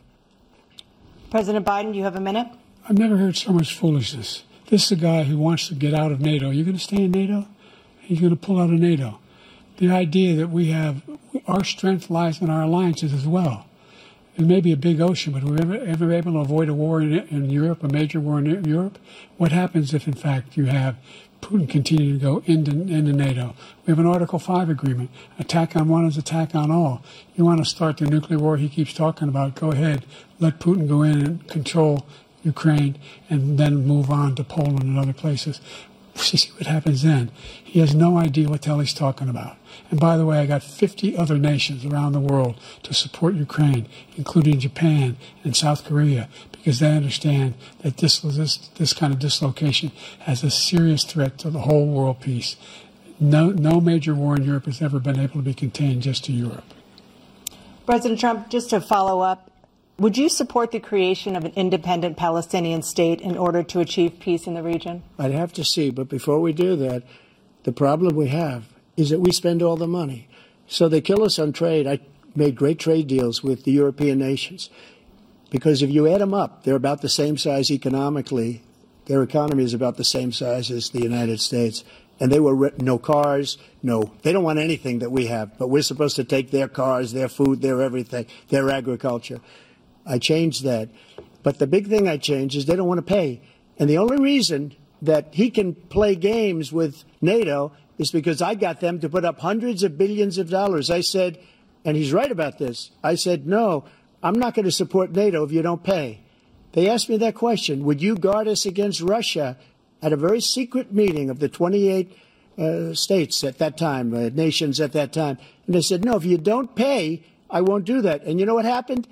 President Biden, you have a minute. I've never heard so much foolishness. This is a guy who wants to get out of NATO. You're going to stay in NATO? He's going to pull out of NATO. The idea that we have our strength lies in our alliances as well. It may be a big ocean, but we're ever able to avoid a war in Europe, a major war in Europe? What happens if, in fact, you have Putin continue to go into NATO? We have an Article 5 agreement. Attack on one is attack on all. You want to start the nuclear war he keeps talking about, go ahead. Let Putin go in and control Ukraine and then move on to Poland and other places. See what happens then. He has no idea what the hell he's talking about. And by the way, I got 50 other nations around the world to support Ukraine, including Japan and South Korea, because they understand that this kind of dislocation has a serious threat to the whole world peace. No major war in Europe has ever been able to be contained just to Europe. President Trump, just to follow up, would you support the creation of an independent Palestinian state in order to achieve peace in the region? I'd have to see, but before we do that, the problem we have is that we spend all the money. So they kill us on trade. I made great trade deals with the European nations because if you add them up, they're about the same size economically. Their economy is about the same size as the United States. And they were no cars, they don't want anything that we have, but we're supposed to take their cars, their food, their everything, their agriculture. I changed that. But the big thing I changed is they don't want to pay. And the only reason that he can play games with NATO is because I got them to put up hundreds of billions of dollars. I said, and he's right about this, I said, no, I'm not going to support NATO if you don't pay. They asked me that question, would you guard us against Russia at a very secret meeting of the 28 states at that time, nations at that time? And they said, no, if you don't pay, I won't do that. And you know what happened?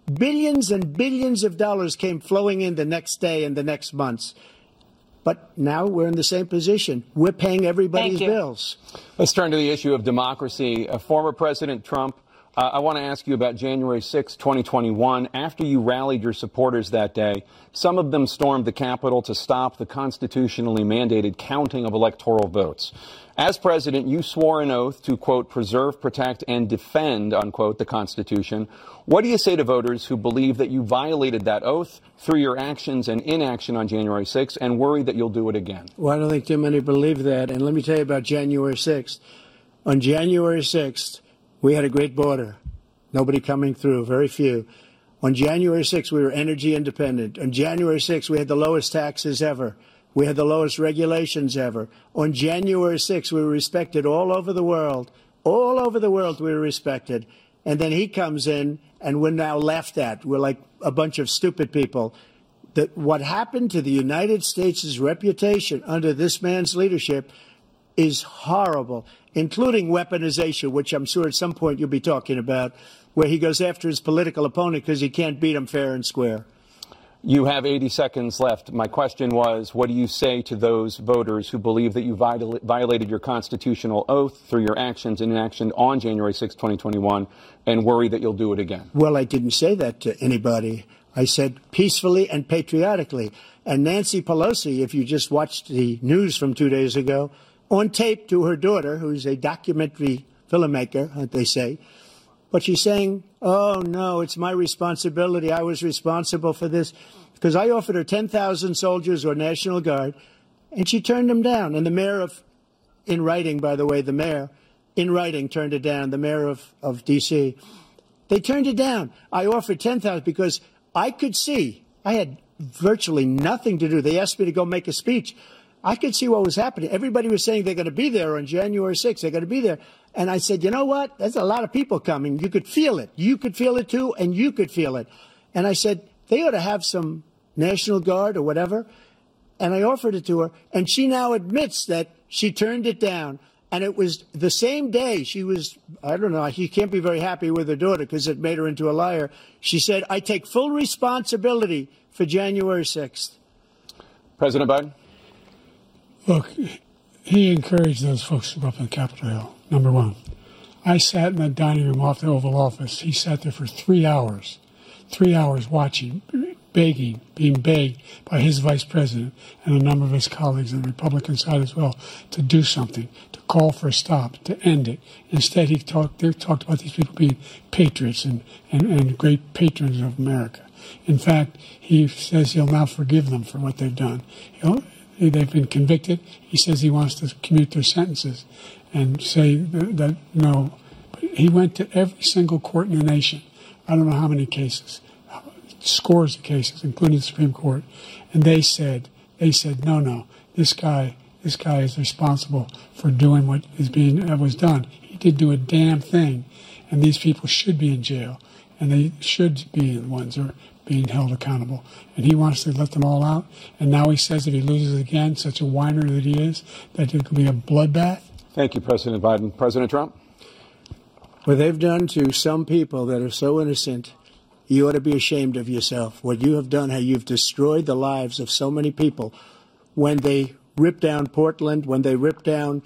Billions and billions of dollars came flowing in the next day and the next months. But now we're in the same position. We're paying everybody's bills. Let's turn to the issue of democracy. Former President Trump, I want to ask you about January 6, 2021. After you rallied your supporters that day, some of them stormed the Capitol to stop the constitutionally mandated counting of electoral votes. As president, you swore an oath to, quote, preserve, protect, and defend, unquote, the Constitution. What do you say to voters who believe that you violated that oath through your actions and inaction on January 6th and worry that you'll do it again? Well, I don't think too many believe that. And let me tell you about January 6th. On January 6th, we had a great border. Nobody coming through, very few. On January 6th, we were energy independent. On January 6th, we had the lowest taxes ever. We had the lowest regulations ever. On January 6th, we were respected all over the world. All over the world, we were respected. And then he comes in, and we're now laughed at. We're like a bunch of stupid people. What happened to the United States' reputation under this man's leadership is horrible, including weaponization, which I'm sure at some point you'll be talking about, where he goes after his political opponent because he can't beat him fair and square. You have 80 seconds left. My question was, what do you say to those voters who believe that you violated your constitutional oath through your actions and inaction on January 6, 2021, and worry that you'll do it again? Well, I didn't say that to anybody. I said peacefully and patriotically. And Nancy Pelosi, if you just watched the news from 2 days ago, on tape to her daughter, who's a documentary filmmaker, they say, but she's saying, oh, no, it's my responsibility. I was responsible for this because I offered her 10,000 soldiers or National Guard, and she turned them down. And the mayor in writing, by the way, the mayor in writing turned it down, the mayor of D.C. They turned it down. I offered 10,000 because I could see I had virtually nothing to do. They asked me to go make a speech. I could see what was happening. Everybody was saying they're going to be there on January 6th. They're going to be there. And I said, you know what? There's a lot of people coming. You could feel it. You could feel it, too, and you could feel it. And I said, they ought to have some National Guard or whatever. And I offered it to her. And she now admits that she turned it down. And it was the same day she was, I don't know, she can't be very happy with her daughter because it made her into a liar. She said, I take full responsibility for January 6th. President Biden? Look, he encouraged those folks to go up on Capitol Hill, number one. I sat in that dining room off the Oval Office. He sat there for 3 hours watching, begging, being begged by his vice president and a number of his colleagues on the Republican side as well to do something, to call for a stop, to end it. Instead, they talked about these people being patriots and great patrons of America. In fact, he says he'll now forgive them for what they've done. They've been convicted. He says he wants to commute their sentences and say that no. But he went to every single court in the nation. I don't know how many cases, scores of cases, including the Supreme Court. And they said, no, this guy is responsible for doing what was done. He didn't do a damn thing. And these people should be in jail. And they should be the ones who are being held accountable. And he wants to let them all out. And now he says if he loses again, such a whiner that he is, that it could be a bloodbath. Thank you, President Biden. President Trump? What they've done to some people that are so innocent, you ought to be ashamed of yourself. What you have done, how you've destroyed the lives of so many people. When they ripped down Portland, when they ripped down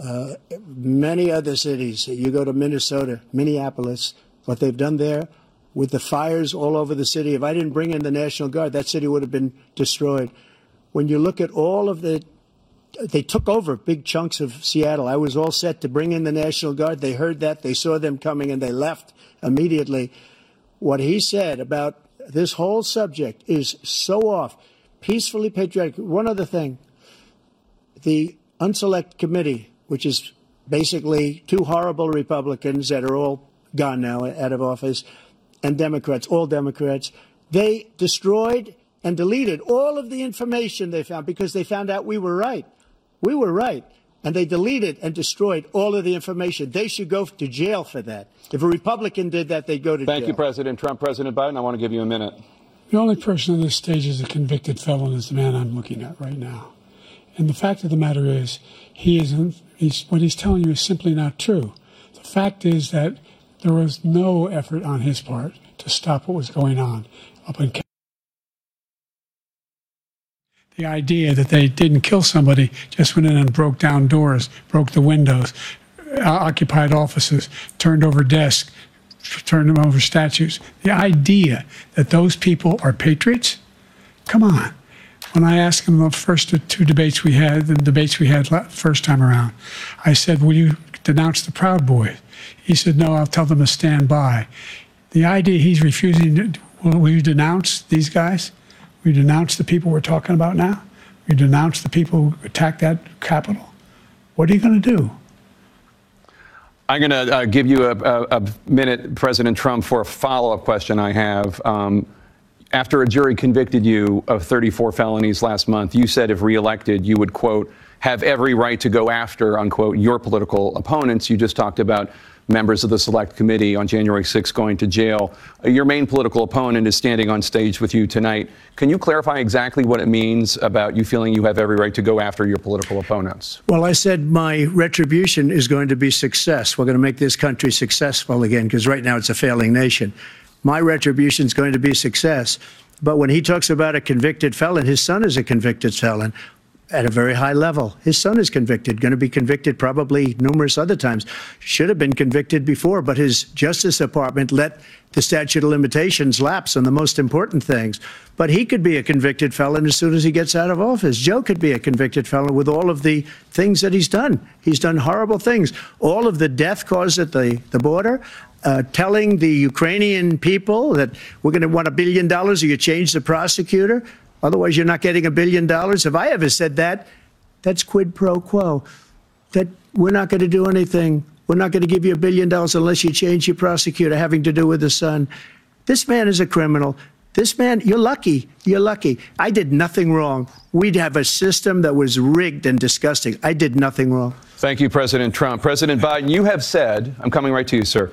many other cities, you go to Minnesota, Minneapolis, what they've done there, with the fires all over the city. If I didn't bring in the National Guard, that city would have been destroyed. When you look at all of they took over big chunks of Seattle. I was all set to bring in the National Guard. They heard that. They saw them coming, and they left immediately. What he said about this whole subject is so off. Peacefully patriotic. One other thing. The Unselect Committee, which is basically two horrible Republicans that are all gone now, out of office, and Democrats, all Democrats, they destroyed and deleted all of the information they found because they found out we were right. We were right. And they deleted and destroyed all of the information. They should go to jail for that. If a Republican did that, they'd go to jail. Thank you, President Trump. President Biden, I want to give you a minute. The only person on this stage is a convicted felon is the man I'm looking at right now. And the fact of the matter is, what he's telling you is simply not true. The fact is that there was no effort on his part to to stop what was going on up in Canada. The idea that they didn't kill somebody, just went in and broke down doors, broke the windows, occupied offices, turned over desks, turned them over statues. The idea that those people are patriots? Come on. When I asked him the first two debates we had, the debates we had first time around, I said, will you denounce the Proud Boys? He said, no, I'll tell them to stand by. The idea he's refusing, will you denounce these guys? Will you denounce the people we're talking about now? Will you denounce the people who attacked that Capitol? What are you going to do? I'm going to give you a minute, President Trump, for a follow-up question I have. After a jury convicted you of 34 felonies last month, you said if reelected, you would, quote, have every right to go after, unquote, your political opponents. You just talked about members of the Select Committee on January 6th going to jail. Your main political opponent is standing on stage with you tonight. Can you clarify exactly what it means about you feeling you have every right to go after your political opponents? Well, I said my retribution is going to be success. We're going to make this country successful again, because right now it's a failing nation. My retribution is going to be success. But when he talks about a convicted felon, his son is a convicted felon at a very high level. His son is convicted, going to be convicted probably numerous other times. Should have been convicted before, but his Justice Department let the statute of limitations lapse on the most important things. But he could be a convicted felon as soon as he gets out of office. Joe could be a convicted felon with all of the things that he's done. He's done horrible things. All of the death caused at the border, telling the Ukrainian people that we're going to want $1 billion or you change the prosecutor. Otherwise, you're not getting $1 billion. If I ever said that, that's quid pro quo. That we're not going to do anything. We're not going to give you $1 billion unless you change your prosecutor, having to do with the son. This man is a criminal. This man, you're lucky. You're lucky. I did nothing wrong. We'd have a system that was rigged and disgusting. I did nothing wrong. Thank you, President Trump. President Biden, you have said, I'm coming right to you, sir.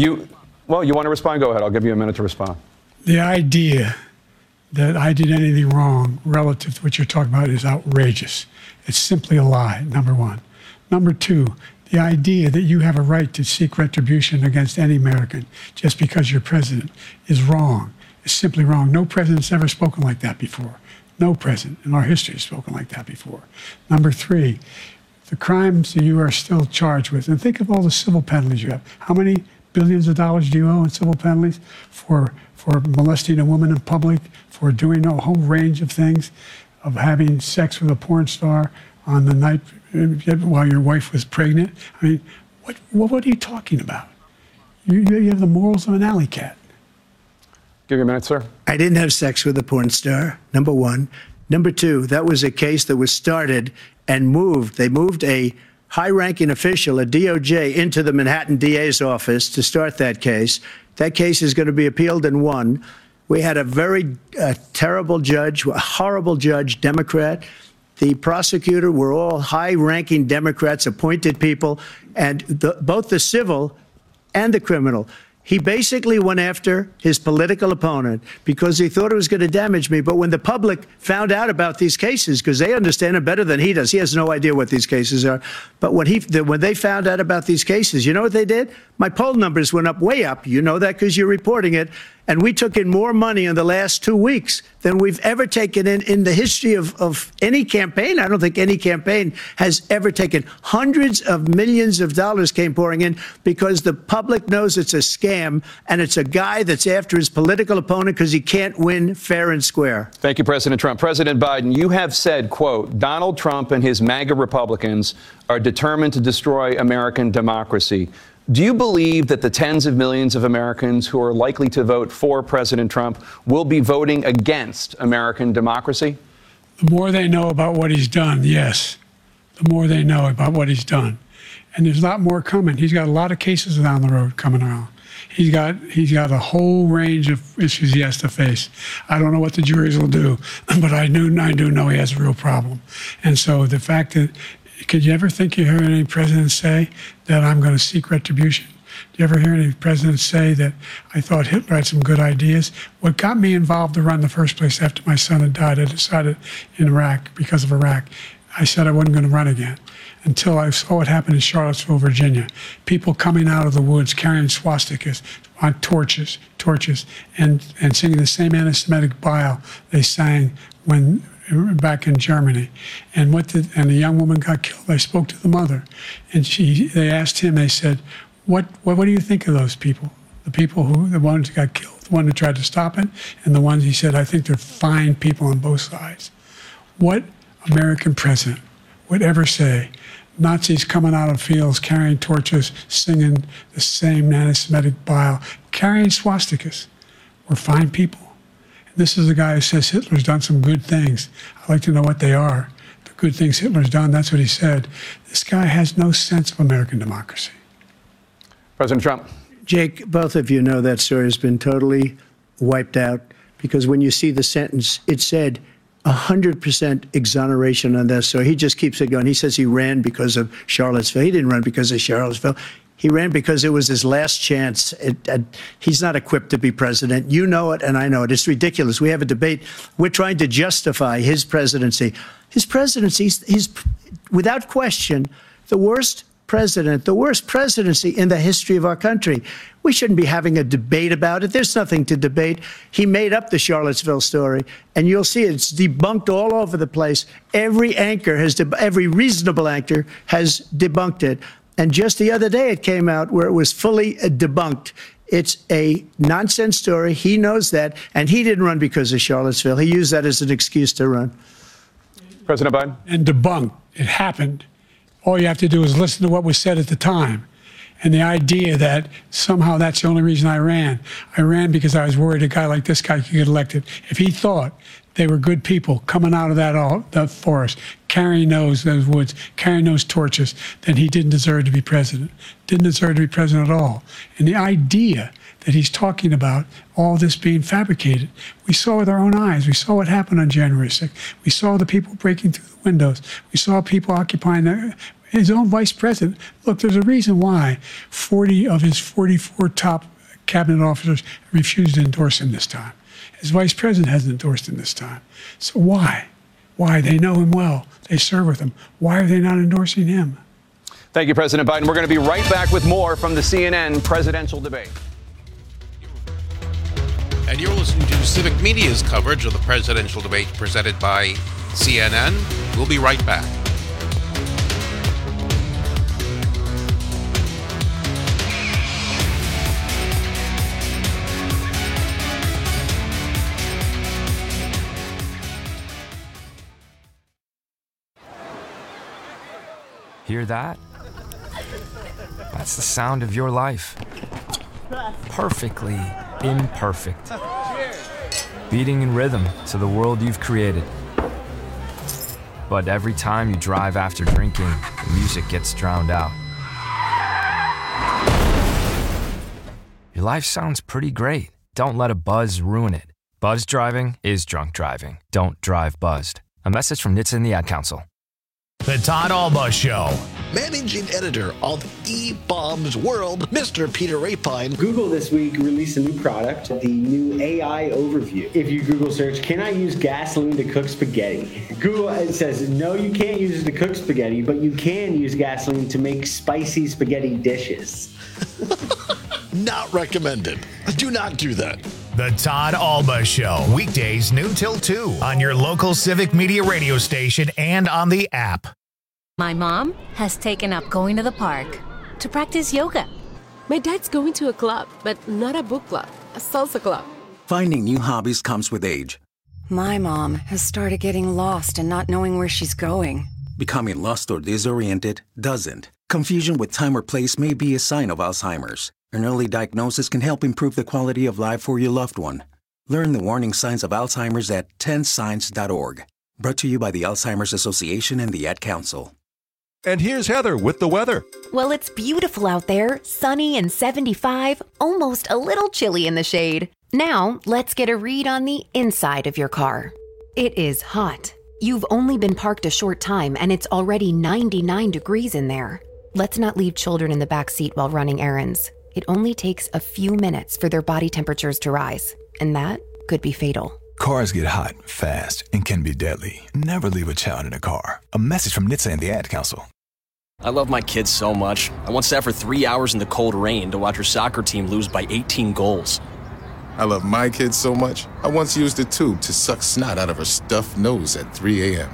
Well, you want to respond? Go ahead. I'll give you a minute to respond. The idea that I did anything wrong relative to what you're talking about is outrageous. It's simply a lie, number one. Number two, the idea that you have a right to seek retribution against any American just because you're president is wrong. It's simply wrong. No president's ever spoken like that before. No president in our history has spoken like that before. Number three, the crimes that you are still charged with, and think of all the civil penalties you have. How many billions of dollars do you owe in civil penalties for molesting a woman in public, for doing a whole range of things, of having sex with a porn star on the night while your wife was pregnant? I mean, what are you talking about? You have the morals of an alley cat. Give you a minute, sir. I didn't have sex with a porn star, number one. Number two, that was a case that was started and moved. They moved a high-ranking official, a DOJ, into the Manhattan DA's office to start that case. That case is going to be appealed and won. We had a very terrible judge, a horrible judge, Democrat. The prosecutor were all high-ranking Democrats, appointed people, and both the civil and the criminal. He basically went after his political opponent because he thought it was going to damage me. But when the public found out about these cases, because they understand it better than he does, he has no idea what these cases are. But when they found out about these cases, you know what they did? My poll numbers went up, way up. You know that because you're reporting it. And we took in more money in the last 2 weeks than we've ever taken in the history of any campaign. I don't think any campaign has ever taken. Hundreds of millions of dollars came pouring in because the public knows it's a scam and it's a guy that's after his political opponent because he can't win fair and square. Thank you, President Trump. President Biden, you have said, quote, Donald Trump and his MAGA Republicans are determined to destroy American democracy. Do you believe that the tens of millions of Americans who are likely to vote for President Trump will be voting against American democracy? The more they know about what he's done, yes. The more they know about what he's done. And there's a lot more coming. He's got a lot of cases down the road coming around. He's got a whole range of issues he has to face. I don't know what the juries will do, but I do know he has a real problem. And so the fact that, could you ever think you heard any president say that I'm going to seek retribution? Do you ever hear any president say that I thought Hitler had some good ideas? What got me involved to run in the first place after my son had died, I decided in Iraq, because of Iraq, I said I wasn't going to run again. until I saw what happened in Charlottesville, Virginia. People coming out of the woods carrying swastikas on torches, and singing the same anti-Semitic bile they sang when back in Germany. And the young woman got killed. I spoke to the mother, and they asked him, they said, what do you think of those people? The ones that got killed, the one that tried to stop it, and the ones he said, I think they're fine people on both sides. What American president would ever say, Nazis coming out of fields, carrying torches, singing the same anti-Semitic bile, carrying swastikas, were fine people? And this is a guy who says Hitler's done some good things. I'd like to know what they are. The good things Hitler's done, that's what he said. This guy has no sense of American democracy. President Trump. Jake, both of you know that story has been totally wiped out, because when you see the sentence, it said 100% exoneration on this. So he just keeps it going. He says he ran because of Charlottesville. He didn't run because of Charlottesville. He ran because it was his last chance. He's not equipped to be president. You know it, and I know it. It's ridiculous. We have a debate. We're trying to justify his presidency. His presidency is, without question, the worst president, the worst presidency in the history of our country. We shouldn't be having a debate about it. There's nothing to debate. He made up the Charlottesville story, and you'll see it's debunked all over the place. Every reasonable anchor has debunked it. And just the other day it came out where it was fully debunked. It's a nonsense story. He knows that, and he didn't run because of Charlottesville. He used that as an excuse to run. President Biden. And debunked. It happened. All you have to do is listen to what was said at the time. And the idea that somehow that's the only reason I ran because I was worried a guy like this guy could get elected. If he thought they were good people coming out of that forest, carrying those woods, carrying those torches, then he didn't deserve to be president. Didn't deserve to be president at all. And the idea that he's talking about all this being fabricated, we saw with our own eyes. We saw what happened on January 6th. We saw the people breaking through the windows. We saw people occupying his own vice president. Look, there's a reason why 40 of his 44 top cabinet officers refused to endorse him this time. His vice president hasn't endorsed him this time. So why? Why? They know him well. They serve with him. Why are they not endorsing him? Thank you, President Biden. We're going to be right back with more from the CNN presidential debate. And you're listening to Civic Media's coverage of the presidential debate presented by CNN. We'll be right back. Hear that? That's the sound of your life. Perfectly imperfect. Beating in rhythm to the world you've created. But every time you drive after drinking, the music gets drowned out. Your life sounds pretty great. Don't let a buzz ruin it. Buzz driving is drunk driving. Don't drive buzzed. A message from NHTSA and the Ad Council. The Todd Alba Show. Managing editor of eBaum's World, Mr. Peter Rapine. Google this week released a new product, the new AI Overview. If you Google search, can I use gasoline to cook spaghetti? Google says, no, you can't use it to cook spaghetti, but you can use gasoline to make spicy spaghetti dishes. Not recommended. Do not do that. The Todd Alba Show. Weekdays noon till 2 on your local Civic Media radio station and on the app. My mom has taken up going to the park to practice yoga. My dad's going to a club, but not a book club, a salsa club. Finding new hobbies comes with age. My mom has started getting lost and not knowing where she's going. Becoming lost or disoriented doesn't. Confusion with time or place may be a sign of Alzheimer's. An early diagnosis can help improve the quality of life for your loved one. Learn the warning signs of Alzheimer's at 10signs.org. Brought to you by the Alzheimer's Association and the Ad Council. And here's Heather with the weather. Well, it's beautiful out there, sunny and 75, almost a little chilly in the shade. Now, let's get a read on the inside of your car. It is hot. You've only been parked a short time and it's already 99 degrees in there. Let's not leave children in the back seat while running errands. It only takes a few minutes for their body temperatures to rise, and that could be fatal. Cars get hot, fast, and can be deadly. Never leave a child in a car. A message from NHTSA and the Ad Council. I love my kids so much. I once sat for 3 hours in the cold rain to watch her soccer team lose by 18 goals. I love my kids so much, I once used a tube to suck snot out of her stuffed nose at 3 a.m.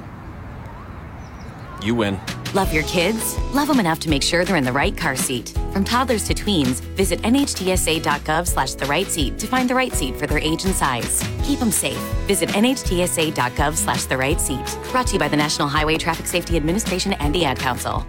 You win. Love your kids? Love them enough to make sure they're in the right car seat. From toddlers to tweens, visit nhtsa.gov/the-right-seat to find the right seat for their age and size. Keep them safe. Visit nhtsa.gov/the-right-seat. Brought to you by the National Highway Traffic Safety Administration and the Ad Council.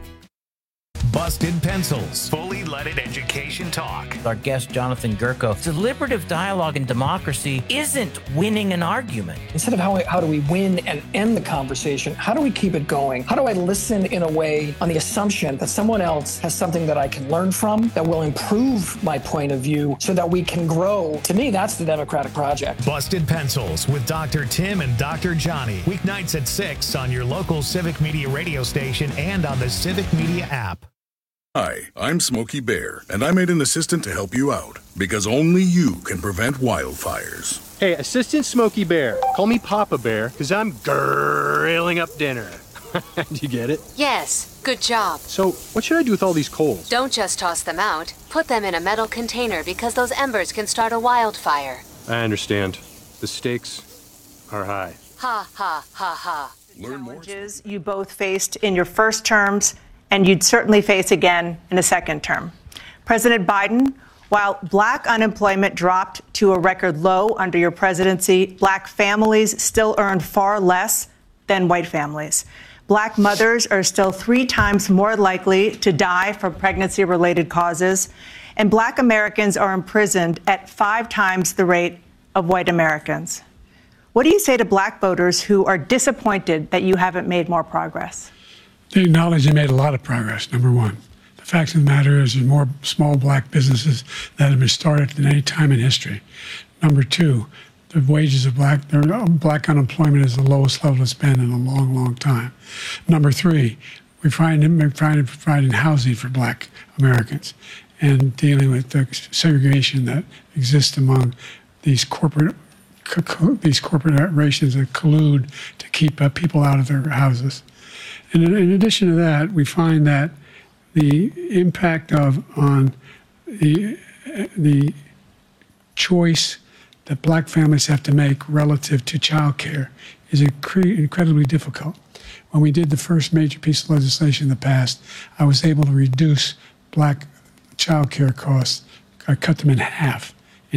Busted Pencils. Fully leaded education talk. Our guest, Jonathan Gurko. Deliberative dialogue in democracy isn't winning an argument. Instead of how do we win and end the conversation, how do we keep it going? How do I listen in a way on the assumption that someone else has something that I can learn from, that will improve my point of view so that we can grow? To me, that's the democratic project. Busted Pencils with Dr. Tim and Dr. Johnny. Weeknights at 6 on your local Civic Media radio station and on the Civic Media app. Hi, I'm Smokey Bear, and I made an assistant to help you out, because only you can prevent wildfires. Hey, Assistant Smokey Bear. Call me Papa Bear, because I'm grilling up dinner. Do you get it? Yes, good job. So, what should I do with all these coals? Don't just toss them out. Put them in a metal container, because those embers can start a wildfire. I understand. The stakes are high. Ha, ha, ha, ha. Learn more. Challenges you both faced in your first terms, and you'd certainly face again in a second term. President Biden, while black unemployment dropped to a record low under your presidency, black families still earn far less than white families. Black mothers are still 3 times more likely to die from pregnancy-related causes, and black Americans are imprisoned at 5 times the rate of white Americans. What do you say to black voters who are disappointed that you haven't made more progress? They acknowledge they made a lot of progress, number one. The fact of the matter is there's more small black businesses that have been started than any time in history. Number two, the wages of black unemployment is the lowest level it's been in a long, long time. Number three, we're providing housing for black Americans and dealing with the segregation that exists among these corporations that collude to keep people out of their houses. And in addition to that, we find that the impact on the choice that black families have to make relative to child care is incredibly difficult. When we did the first major piece of legislation in the past, I was able to reduce black child care costs. I cut them in half.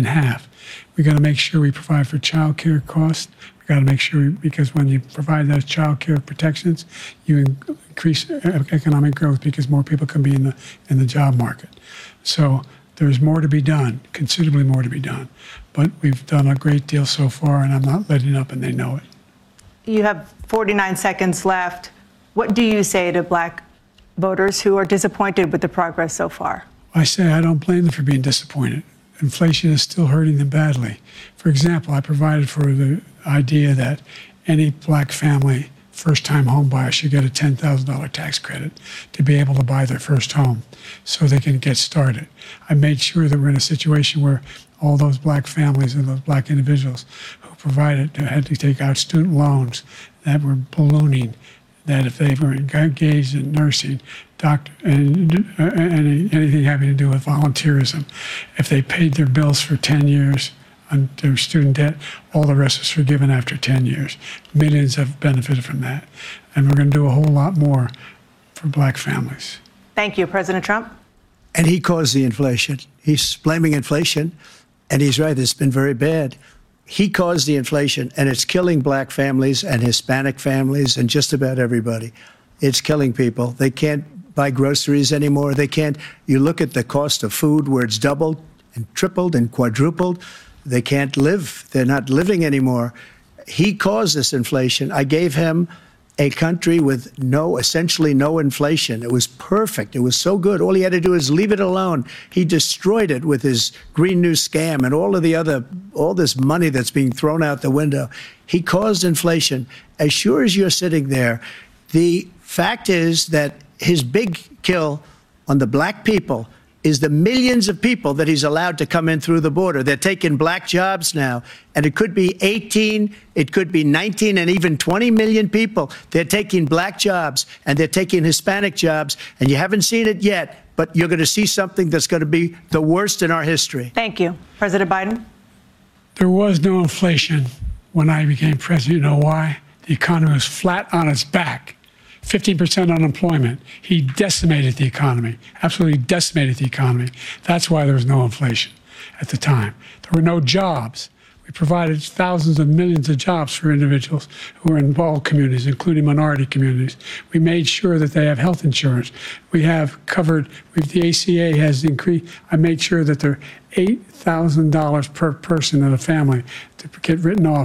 We got to make sure we provide for child care costs. Got to make sure, because when you provide those child care protections, you increase economic growth because more people can be in the job market. So there's more to be done, considerably more to be done. But we've done a great deal so far, and I'm not letting up, and they know it. You have 49 seconds left. What do you say to black voters who are disappointed with the progress so far? I say I don't blame them for being disappointed. Inflation is still hurting them badly. For example, I provided for the idea that any black family, first-time home buyer, should get a $10,000 tax credit to be able to buy their first home so they can get started. I made sure that we're in a situation where all those black families and those black individuals who had to take out student loans that were ballooning, that if they were engaged in nursing, doctor, and anything having to do with volunteerism, if they paid their bills for 10 years on their student debt, all the rest is forgiven after 10 years. Millions have benefited from that. And we're going to do a whole lot more for black families. Thank you, President Trump. And he caused the inflation. He's blaming inflation, and he's right, it's been very bad. He caused the inflation, and it's killing black families and Hispanic families and just about everybody. It's killing people. They can't buy groceries anymore. They can't. You look at the cost of food where it's doubled and tripled and quadrupled. They can't live. They're not living anymore. He caused this inflation. I gave him a country with essentially no inflation. It was perfect. It was so good. All he had to do is leave it alone. He destroyed it with his Green New scam and all this money that's being thrown out the window. He caused inflation. As sure as you're sitting there, the fact is that his big kill on the black people is the millions of people that he's allowed to come in through the border. They're taking black jobs now, and it could be 18, it could be 19, and even 20 million people. They're taking black jobs, and they're taking Hispanic jobs, and you haven't seen it yet, but you're going to see something that's going to be the worst in our history. Thank you. President Biden? There was no inflation when I became president. You know why? The economy was flat on its back. 15% unemployment. He decimated the economy, absolutely decimated the economy. That's why there was no inflation at the time. There were no jobs. We provided thousands of millions of jobs for individuals who are in all communities, including minority communities. We made sure that they have health insurance. We have covered, the ACA has increased. I made sure that they're $8,000 per person in a family to get written off